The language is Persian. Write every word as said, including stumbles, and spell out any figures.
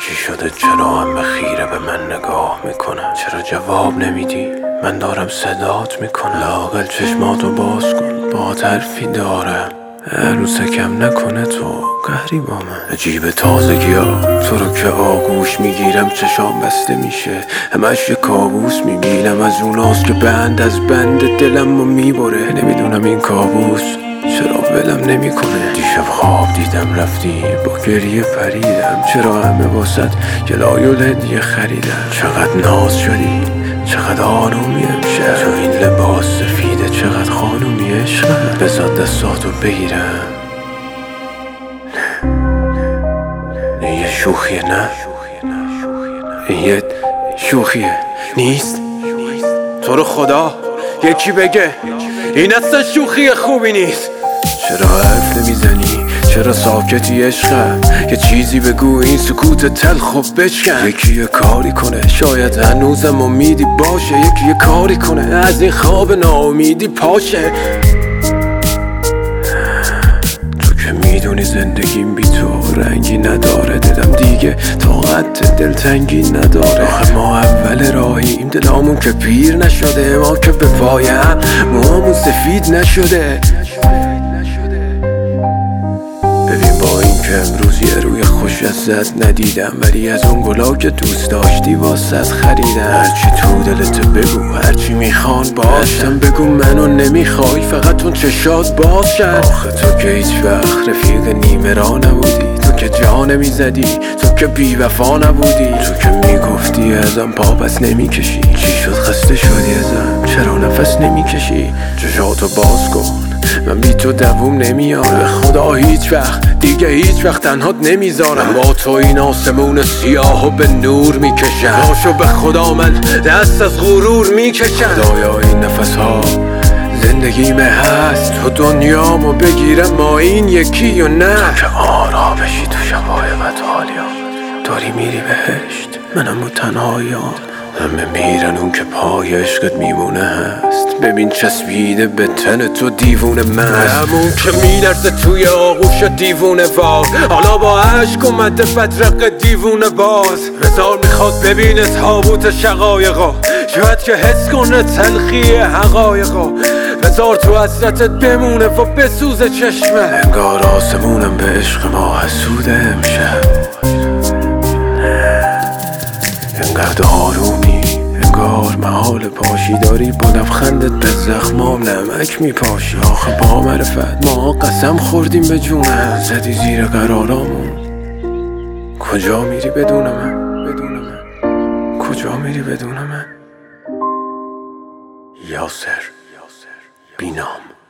چی شده چرا همه خیره به من نگاه میکنن؟ چرا جواب نمیدی؟ من دارم صدات میکنم. لااقل چشماتو باز کن، با حرفی دارم. عروسکم نکنه تو قهری با من. عجیب تازگی ها تو رو که آغوش میگیرم چشام بسته میشه، همش یه کابوس میبینم از اوناست که بند از بند دلم رو میبره. نمیدونم این کابوس چرا ولم نمیکنه. دیشب خواب دیدم رفتی با گریه پریدم، چرا همه واسط گلای و هدیه خریدم. چقدر ناز شدی چقدر آرومی امشب، تو این لباس سفیده چقدر خانومی عشقم. بذار دستاتو بگیرم. نه این یه شوخیه، نه این یه شوخیه نیست. تو رو خدا یکی بگه این اصلا شوخی خوبی نیست. چرا حرف نمیزنی؟ چرا ساکتی عشقم؟ یه چیزی بگو این سکوت تلخ و بشکن. یکی یه کاری کنه، شاید هنوزم امیدی باشه. یکی یه کاری کنه از این خواب ناامیدی پاشه. تو که میدونی زندگیم بی تو رنگی نداره، دلم دیگه طاقت دلتنگی نداره. آخه ما اول راهیم، دلامون که پیر نشده، ما که به پایم موامون سفید نشده. ببین با این که امروز یه روی خوش ازت ندیدم، ولی از اون گلا که دوست داشتی واسط خریدم. هرچی تو دلت بگو، هرچی میخوان باشم بگو منو نمیخوای، فقط اون چشات باشن. آخه تو که هیچ وقت رفیق نیمه را نبودی، تو که جا نمیزدی، تو که بی وفا نبودی. تو که میگفتی ازم پا بس نمیکشی، چی شد خسته شدی ازم؟ چرا نفس نمیکشی؟ چشاتو باز کن، من بی تو دووم نمیارم. به خدا هیچ وقت دیگه هیچ وقت تنهات نمیذارم. با تو این آسمون سیاهو به نور میکشم. باشو به خدا من دست از غرور میکشم. خدایا این نفس ها زندگیمه هست، تو دنیامو بگیرم ما این یکی و نه. تو که آرام بشی تو شبای بدحالیا، داری میری بهشت منم رو تنهاییام. همه میرن اون که پای عشقت میمونه هست. ببین چسبیده به تن تو دیوونه من، همون که میلرزه توی آغوش دیوونه وار. حالا با عشق اومده بدرق دیوونه باز. هزار میخواد ببینه تابوت شقایقا، شاید که حس کنه تلخی حقایقا. هزار تو حسرتت بمونه و بسوزه چشمه. انگار آسمونم به عشق ما حسوده امشب. انقدر آرومی انگار محال پاشی، داری با لبخندت به زخمام نمک میپاشی. آخه با معرفت ما قسم خوردیم به جونم، زدی زیر قرارامون. کجا میری بدون من؟ بدون من کجا میری بدون من؟ یاسر بینام.